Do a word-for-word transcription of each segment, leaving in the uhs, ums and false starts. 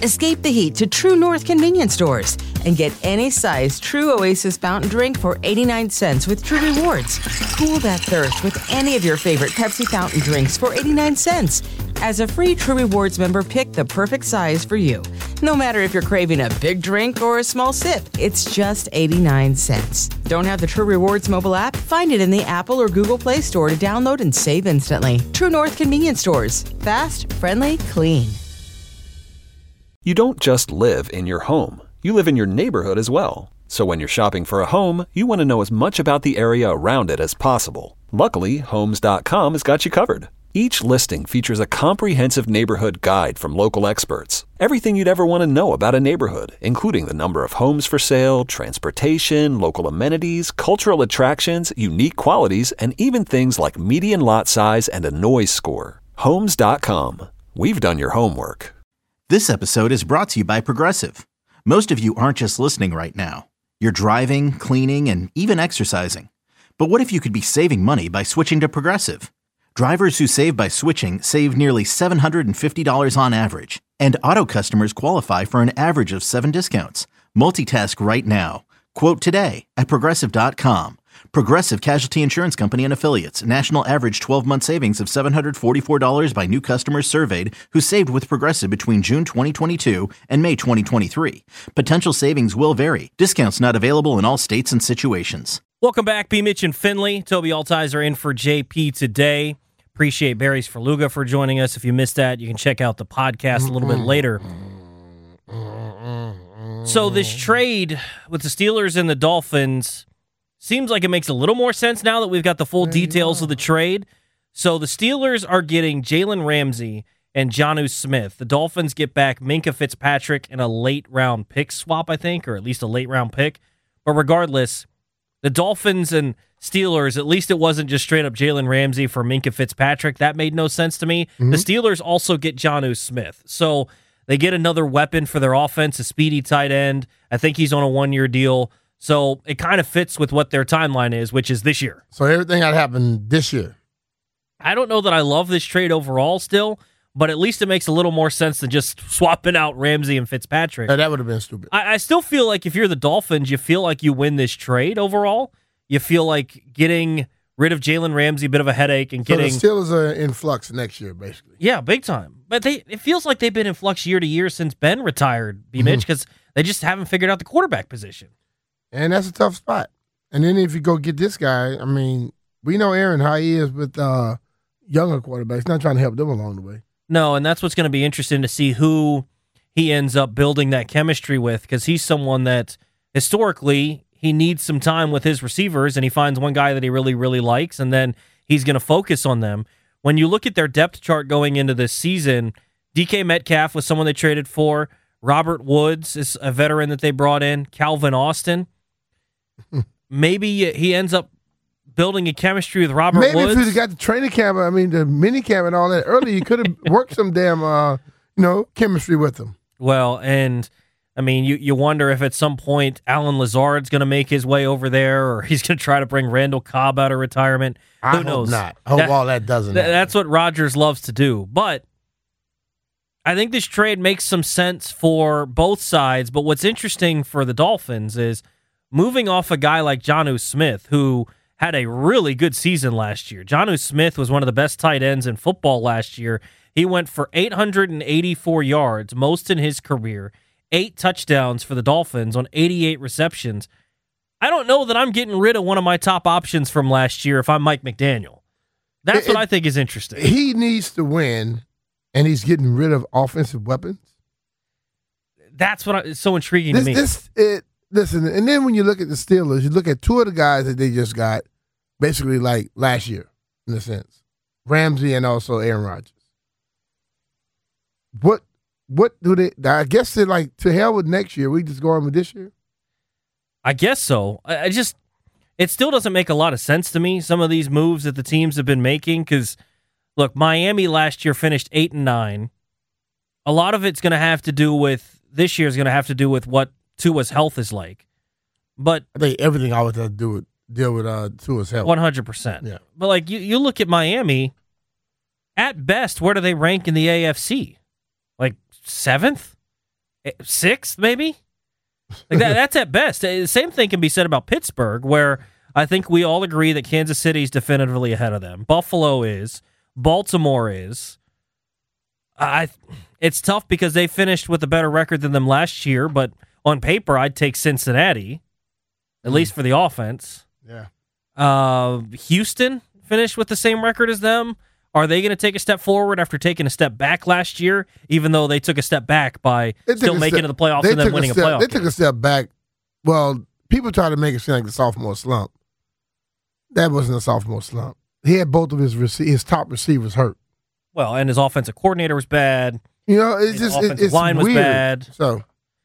Escape the heat to True North convenience stores and get any size True Oasis fountain drink for eighty-nine cents with True Rewards. Cool that thirst with any of your favorite Pepsi fountain drinks for eighty-nine cents. As a free True Rewards member, pick the perfect size for you. No matter if you're craving a big drink or a small sip, it's just eighty-nine cents. Don't have the True Rewards mobile app? Find it in the Apple or Google Play Store to download and save instantly. True North convenience stores. Fast, friendly, clean. You don't just live in your home. You live in your neighborhood as well. So when you're shopping for a home, you want to know as much about the area around it as possible. Luckily, Homes dot com has got you covered. Each listing features a comprehensive neighborhood guide from local experts. Everything you'd ever want to know about a neighborhood, including the number of homes for sale, transportation, local amenities, cultural attractions, unique qualities, and even things like median lot size and a noise score. Homes dot com. We've done your homework. This episode is brought to you by Progressive. Most of you aren't just listening right now. You're driving, cleaning, and even exercising. But what if you could be saving money by switching to Progressive? Drivers who save by switching save nearly seven hundred fifty dollars on average. And auto customers qualify for an average of seven discounts. Multitask right now. Quote today at Progressive dot com. Progressive Casualty Insurance Company and Affiliates. National average twelve-month savings of seven hundred forty-four dollars by new customers surveyed who saved with Progressive between June twenty twenty-two and May twenty twenty-three. Potential savings will vary. Discounts not available in all states and situations. Welcome back, B. Mitch and Finley. Toby Altizer in for J P today. Appreciate Barry's Ferluga for joining us. If you missed that, you can check out the podcast a little bit later. So this trade with the Steelers and the Dolphins seems like it makes a little more sense now that we've got the full details of the trade. So the Steelers are getting Jalen Ramsey and Jonnu Smith. The Dolphins get back Minkah Fitzpatrick and a late-round pick swap, I think, or at least a late-round pick. But regardless, the Dolphins and Steelers, at least it wasn't just straight up Jalen Ramsey for Minkah Fitzpatrick. That made no sense to me. Mm-hmm. The Steelers also get Jonnu Smith. So they get another weapon for their offense, a speedy tight end. I think he's on a one-year deal. So it kind of fits with what their timeline is, which is this year. So everything had happened this year. I don't know that I love this trade overall still, but at least it makes a little more sense than just swapping out Ramsey and Fitzpatrick. Yeah, that would have been stupid. I, I still feel like if you're the Dolphins, you feel like you win this trade overall. You feel like getting rid of Jalen Ramsey, a bit of a headache, and getting so the Steelers are in flux next year, basically. Yeah, big time. But they it feels like they've been in flux year to year since Ben retired, B. Mitch, because they just haven't figured out the quarterback position. And that's a tough spot. And then if you go get this guy, I mean, we know Aaron how he is with uh, younger quarterbacks, not trying to help them along the way. No, and that's what's going to be interesting to see who he ends up building that chemistry with, because he's someone that historically he needs some time with his receivers, and he finds one guy that he really, really likes, and then he's going to focus on them. When you look at their depth chart going into this season, D K Metcalf was someone they traded for. Robert Woods is a veteran that they brought in. Calvin Austin. Maybe he ends up building a chemistry with Robert Maybe Woods. Maybe if you got the training camp, I mean, the mini camp and all that earlier, you could have worked some damn, uh, you know, chemistry with them. Well, and I mean, you, you wonder if at some point Alan Lazard's going to make his way over there, or he's going to try to bring Randall Cobb out of retirement. I Who knows? hope not. I hope that, all that doesn't th- happen. That's what Rodgers loves to do. But I think this trade makes some sense for both sides. But what's interesting for the Dolphins is moving off a guy like Jonnu Smith, who had a really good season last year. Jonnu Smith was one of the best tight ends in football last year. He went for eight hundred eighty-four yards, most in his career, eight touchdowns for the Dolphins on eighty-eight receptions. I don't know that I'm getting rid of one of my top options from last year if I'm Mike McDaniel. That's it, what I think is interesting. He needs to win, and he's getting rid of offensive weapons. That's what I, it's so intriguing this, to me. This, it, listen, and then when you look at the Steelers, you look at two of the guys that they just got, basically like last year, in a sense. Ramsey and also Aaron Rodgers. What what do they, I guess they're like, to hell with next year. We just go on with this year? I guess so. I, I just, it still doesn't make a lot of sense to me, some of these moves that the teams have been making, because, look, Miami last year finished eight and nine. A lot of it's going to have to do with, this year's going to have to do with what Tua's health is like. But I think everything always has to do with, deal with uh, Tua's health. one hundred percent. Yeah. But, like, you, you look at Miami, at best, where do they rank in the A F C? Like, seventh? sixth, maybe. Like that, that's at best. The same thing can be said about Pittsburgh, where I think we all agree that Kansas City is definitively ahead of them. Buffalo is. Baltimore is. I. It's tough because they finished with a better record than them last year, but on paper, I'd take Cincinnati, at mm. least for the offense. Yeah. Uh, Houston finished with the same record as them. Are they going to take a step forward after taking a step back last year, even though they took a step back by still making step, it to the playoffs and then winning a, step, a playoff They game? took a step back. Well, people try to make it seem like the sophomore slump. That wasn't a sophomore slump. He had both of his rece- his top receivers hurt. Well, and his offensive coordinator was bad. You know, it's his just offensive it, it's line was weird. bad. So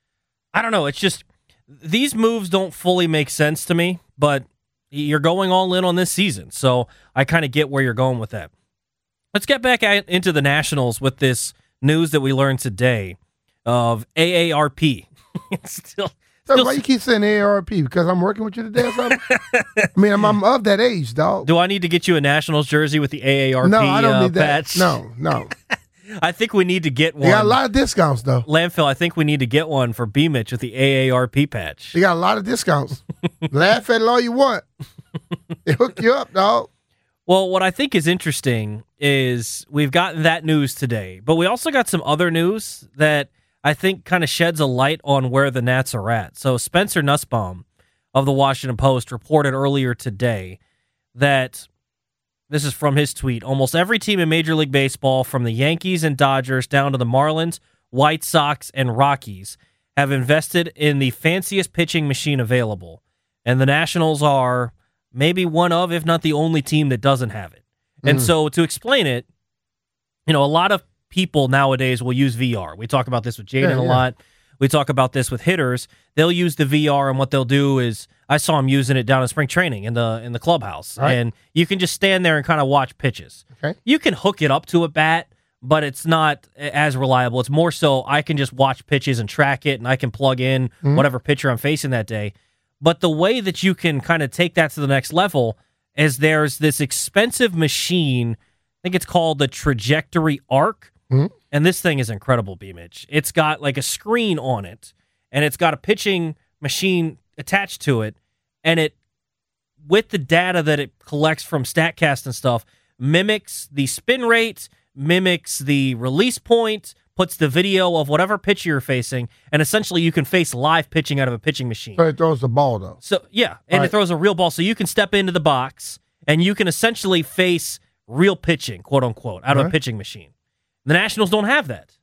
I don't know. It's just these moves don't fully make sense to me, but you're going all in on this season, so I kind of get where you're going with that. Let's get back at, into the Nationals with this news that we learned today of A A R P. It's still, still, why you keep saying A A R P? Because I'm working with you today or something? I mean, I'm, I'm of that age, dog. Do I need to get you a Nationals jersey with the A A R P no, I don't uh, need that. patch? No, no. I think we need to get one. They got a lot of discounts, though. Landfill, I think we need to get one for B-Mitch with the A A R P patch. They got a lot of discounts. Laugh at it all you want. They hook you up, dog. Well, what I think is interesting is we've gotten that news today, but we also got some other news that I think kind of sheds a light on where the Nats are at. So Spencer Nussbaum of the Washington Post reported earlier today that, this is from his tweet, almost every team in Major League Baseball, from the Yankees and Dodgers down to the Marlins, White Sox, and Rockies, have invested in the fanciest pitching machine available. And the Nationals are maybe one of, if not the only team that doesn't have it. And mm. so to explain it, you know, a lot of people nowadays will use V R. We talk about this with Jaden yeah, a yeah. lot. We talk about this with hitters. They'll use the V R, and what they'll do is, I saw him using it down in spring training in the in the clubhouse. Right. And you can just stand there and kind of watch pitches. Okay. You can hook it up to a bat, but it's not as reliable. It's more so I can just watch pitches and track it, and I can plug in mm-hmm. whatever pitcher I'm facing that day. But the way that you can kind of take that to the next level is there's this expensive machine, I think it's called the Trajectory Arc, mm-hmm. and this thing is incredible, B-Mitch. It's got like a screen on it, and it's got a pitching machine attached to it, and it, with the data that it collects from StatCast and stuff, mimics the spin rate, mimics the release point, puts the video of whatever pitcher you're facing, and essentially you can face live pitching out of a pitching machine. So it throws the ball, though. So yeah, and All it right. throws a real ball, so you can step into the box, and you can essentially face real pitching, quote unquote, out All of right. a pitching machine. The Nationals don't have that.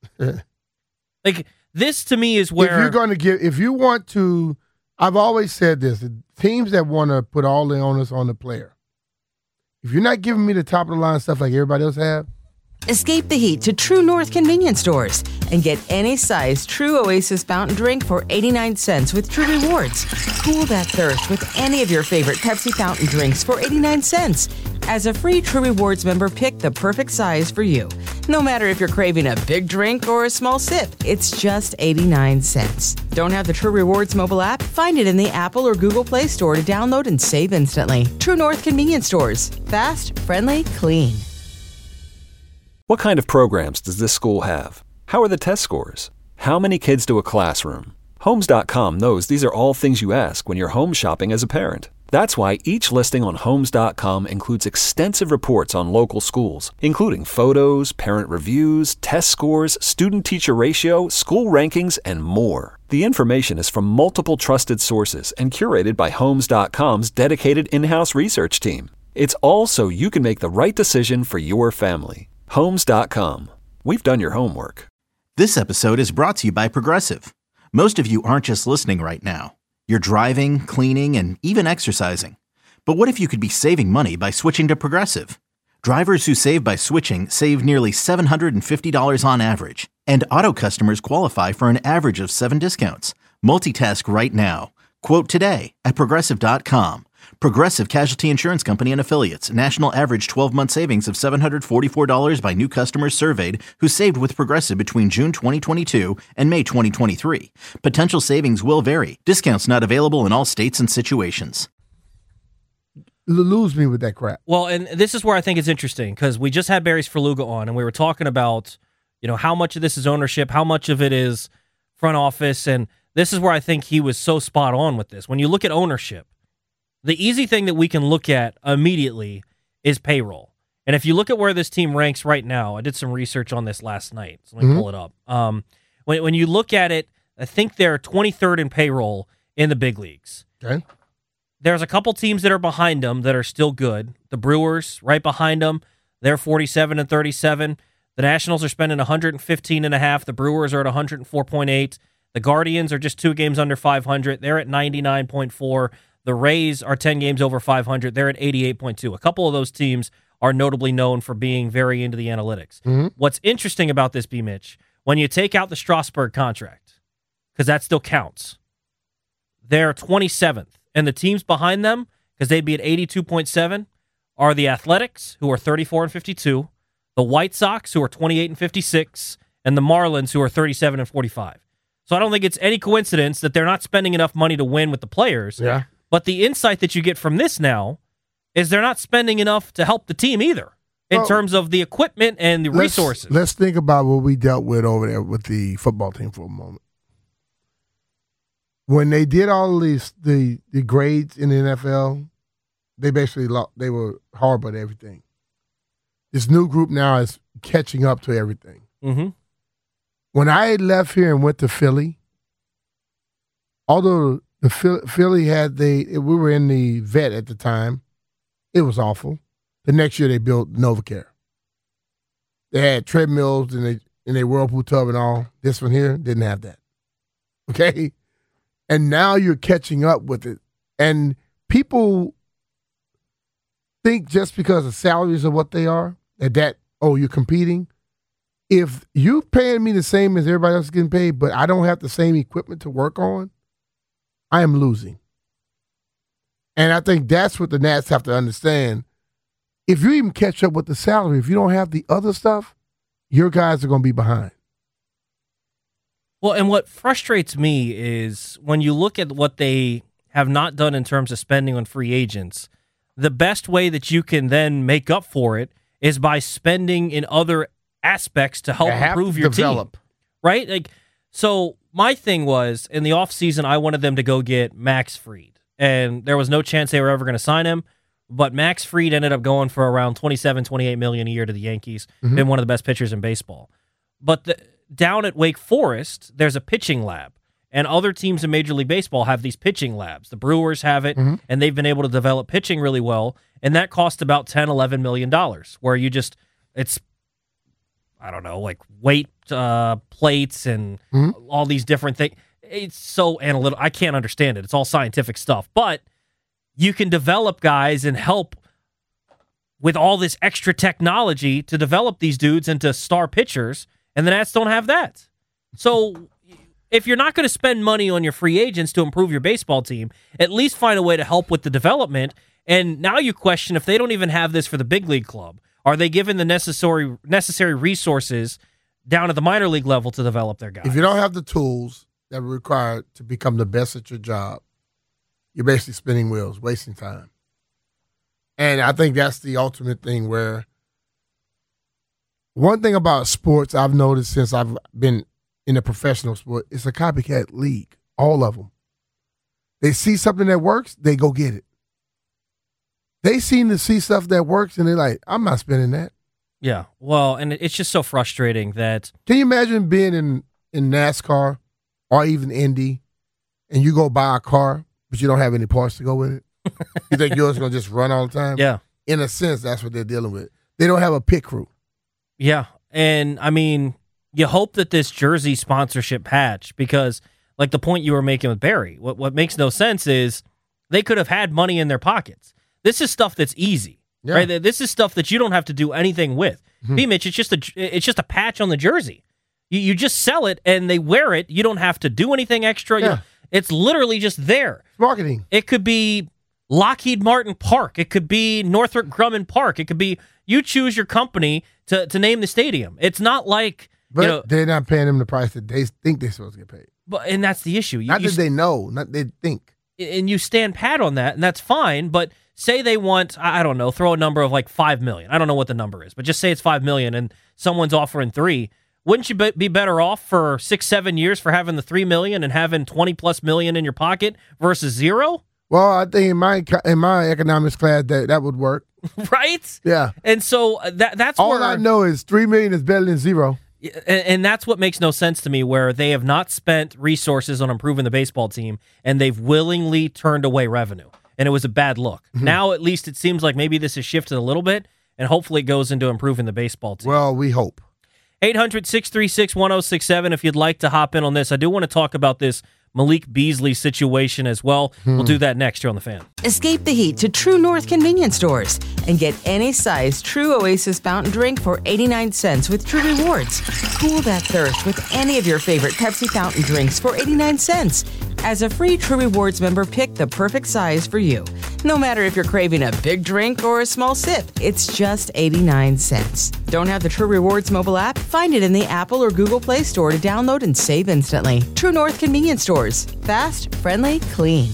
Like, this to me is where... If you're going to give, if you want to, I've always said this, the teams that want to put all the onus on the player, if you're not giving me the top of the line stuff like everybody else have, escape the heat to True North convenience stores and get any size True Oasis fountain drink for eighty-nine cents with True Rewards. Cool that thirst with any of your favorite Pepsi fountain drinks for eighty-nine cents. As a free True Rewards member, pick the perfect size for you. No matter if you're craving a big drink or a small sip, it's just eighty-nine cents. Don't have the True Rewards mobile app? Find it in the Apple or Google Play Store to download and save instantly. True North convenience stores. Fast, friendly, clean. What kind of programs does this school have? How are the test scores? How many kids do a classroom? Homes dot com knows these are all things you ask when you're home shopping as a parent. That's why each listing on Homes dot com includes extensive reports on local schools, including photos, parent reviews, test scores, student-teacher ratio, school rankings, and more. The information is from multiple trusted sources and curated by Homes dot com's dedicated in-house research team. It's all so you can make the right decision for your family. Homes dot com. We've done your homework. This episode is brought to you by Progressive. Most of you aren't just listening right now. You're driving, cleaning, and even exercising. But what if you could be saving money by switching to Progressive? Drivers who save by switching save nearly seven hundred fifty dollars on average. And auto customers qualify for an average of seven discounts. Multitask right now. Quote today at Progressive dot com. Progressive Casualty Insurance Company and Affiliates. National average twelve-month savings of seven hundred forty-four dollars by new customers surveyed who saved with Progressive between June twenty twenty-two and May twenty twenty-three. Potential savings will vary. Discounts not available in all states and situations. Lose me with that crap. Well, and this is where I think it's interesting, because we just had Barry Svrluga on, and we were talking about, you know, how much of this is ownership, how much of it is front office, and this is where I think he was so spot on with this. When you look at ownership, the easy thing that we can look at immediately is payroll. And if you look at where this team ranks right now, I did some research on this last night, so let me mm-hmm. pull it up. Um, when, when you look at it, I think they're twenty-third in payroll in the big leagues. Okay. There's a couple teams that are behind them that are still good. The Brewers, right behind them, they're forty-seven and thirty-seven. The Nationals are spending one hundred fifteen and a half. The Brewers are at one hundred four point eight. The Guardians are just two games under five hundred. They're at ninety-nine point four. The Rays are ten games over five hundred. They're at eighty-eight point two. A couple of those teams are notably known for being very into the analytics. Mm-hmm. What's interesting about this, B. Mitch, when you take out the Strasburg contract, because that still counts, they're twenty-seventh. And the teams behind them, because they'd be at eighty-two point seven, are the Athletics, who are thirty-four and fifty-two, the White Sox, who are twenty-eight and fifty-six, and the Marlins, who are thirty-seven and forty-five. So I don't think it's any coincidence that they're not spending enough money to win with the players. Yeah. But the insight that you get from this now is they're not spending enough to help the team either, in well, terms of the equipment and the let's, resources. Let's think about what we dealt with over there with the football team for a moment. When they did all of these the, the grades in the N F L, they basically lost, they were horrible at everything. This new group now is catching up to everything. Mm-hmm. When I left here and went to Philly, although the Philly had the we were in the vet at the time, it was awful. The next year they built NovaCare. They had treadmills in a in a whirlpool tub and all. This one here didn't have that. Okay. And now you're catching up with it. And people think just because the salaries are what they are, that, that oh, you're competing. If you're paying me the same as everybody else is getting paid, but I don't have the same equipment to work on, I am losing. And I think that's what the Nats have to understand. If you even catch up with the salary, if you don't have the other stuff, your guys are going to be behind. Well, and what frustrates me is when you look at what they have not done in terms of spending on free agents, the best way that you can then make up for it is by spending in other aspects to help improve to your develop. team. Right? Like, so my thing was, in the offseason, I wanted them to go get Max Fried. And there was no chance they were ever going to sign him. But Max Fried ended up going for around twenty-seven, twenty-eight million a year to the Yankees. Mm-hmm. Been one of the best pitchers in baseball. But the, down at Wake Forest, there's a pitching lab. And other teams in Major League Baseball have these pitching labs. The Brewers have it, mm-hmm. and they've been able to develop pitching really well. And that costs about ten, eleven million dollars, where you just, it's, I don't know, like weight uh, plates and mm-hmm. all these different things. It's so analytical. I can't understand it. It's all scientific stuff. But you can develop guys and help with all this extra technology to develop these dudes into star pitchers, and the Nats don't have that. So if you're not going to spend money on your free agents to improve your baseball team, at least find a way to help with the development. And now you question if they don't even have this for the big league club. Are they given the necessary necessary resources down at the minor league level to develop their guys? If you don't have the tools that are required to become the best at your job, you're basically spinning wheels, wasting time. And I think that's the ultimate thing where one thing about sports I've noticed since I've been in a professional sport, it's a copycat league, all of them. They see something that works, they go get it. They seem to see stuff that works, and they're like, I'm not spending that. Yeah, well, and it's just so frustrating that... Can you imagine being in, in NASCAR or even Indy, and you go buy a car, but you don't have any parts to go with it? You think yours is going to just run all the time? Yeah. In a sense, that's what they're dealing with. They don't have a pit crew. Yeah, and I mean, you hope that this jersey sponsorship patch, because like the point you were making with Barry, what, what makes no sense is they could have had money in their pockets. This is stuff that's easy, yeah. right? This is stuff that you don't have to do anything with. Mm-hmm. B-Mitch, it's just a it's just a patch on the jersey. You you just sell it and they wear it. You don't have to do anything extra. Yeah. You know, it's literally just there. Marketing. It could be Lockheed Martin Park. It could be Northrop Grumman Park. It could be you choose your company to to name the stadium. It's not like but you know, they're not paying them the price that they think they're supposed to get paid. But and that's the issue. You, not you, that they know, not they think. And you stand pat on that, and that's fine. But say they want, I don't know, throw a number of like five million. I don't know what the number is, but just say it's five million, and someone's offering three. Wouldn't you be better off for six, seven years for having the three million and having twenty plus million in your pocket versus zero? Well, I think in my in my economics class that that would work. Right? Yeah. And so that that's all where, I know is three million is better than zero. And, and that's what makes no sense to me, where they have not spent resources on improving the baseball team, and they've willingly turned away revenue. And it was a bad look. Mm-hmm. Now, at least it seems like maybe this has shifted a little bit, and hopefully it goes into improving the baseball team. Well, we hope. eight hundred, six three six, one oh six seven if you'd like to hop in on this. I do want to talk about this Malik Beasley situation as well. Hmm. We'll do that next here on The Fan. Escape the heat to True North convenience stores and get any size True Oasis fountain drink for eighty-nine cents with True Rewards. Cool that thirst with any of your favorite Pepsi fountain drinks for eighty-nine cents. As a free True Rewards member, pick the perfect size for you. No matter if you're craving a big drink or a small sip, it's just eighty-nine cents. Don't have the True Rewards mobile app? Find it in the Apple or Google Play Store to download and save instantly. True North convenience stores. Fast, friendly, clean.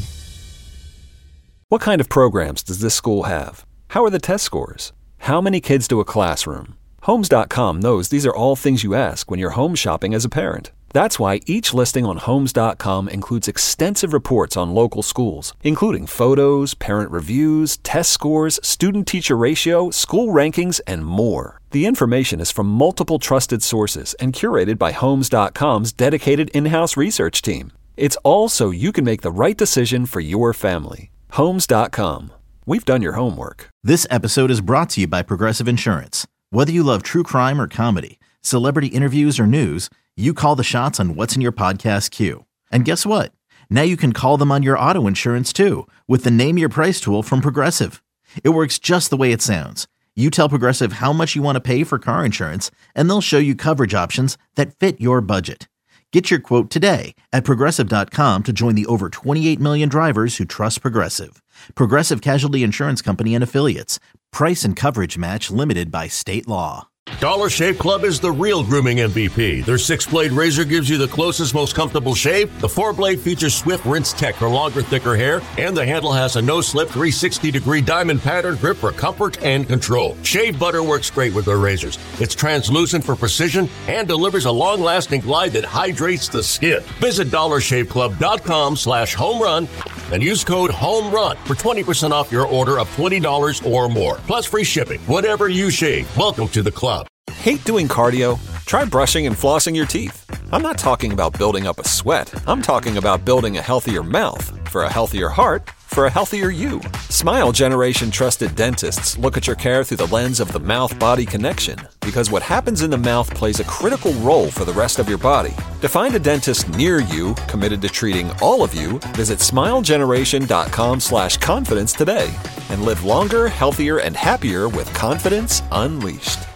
What kind of programs does this school have? How are the test scores? How many kids to a classroom? Homes dot com knows these are all things you ask when you're home shopping as a parent. That's why each listing on Homes dot com includes extensive reports on local schools, including photos, parent reviews, test scores, student-teacher ratio, school rankings, and more. The information is from multiple trusted sources and curated by Homes dot com's dedicated in-house research team. It's all so you can make the right decision for your family. Homes dot com. We've done your homework. This episode is brought to you by Progressive Insurance. Whether you love true crime or comedy, celebrity interviews or news, you call the shots on what's in your podcast queue. And guess what? Now you can call them on your auto insurance too with the Name Your Price tool from Progressive. It works just the way it sounds. You tell Progressive how much you want to pay for car insurance, and they'll show you coverage options that fit your budget. Get your quote today at Progressive dot com to join the over twenty-eight million drivers who trust Progressive. Progressive Casualty Insurance Company and Affiliates. Price and coverage match limited by state law. Dollar Shave Club is the real grooming M V P. Their six-blade razor gives you the closest, most comfortable shave. The four-blade features swift rinse tech for longer, thicker hair. And the handle has a no-slip three sixty degree diamond pattern grip for comfort and control. Shave butter works great with their razors. It's translucent for precision and delivers a long-lasting glide that hydrates the skin. Visit dollar shave club dot com slash home run and use code HOMERUN for twenty percent off your order of twenty dollars or more. Plus free shipping. Whatever you shave, welcome to the club. Hate doing cardio? Try brushing and flossing your teeth. I'm not talking about building up a sweat. I'm talking about building a healthier mouth. For a healthier heart, for a healthier you. Smile Generation trusted dentists look at your care through the lens of the mouth-body connection, because what happens in the mouth plays a critical role for the rest of your body. To find a dentist near you committed to treating all of you, visit smile generation dot com slash confidence today and live longer, healthier, and happier with confidence unleashed.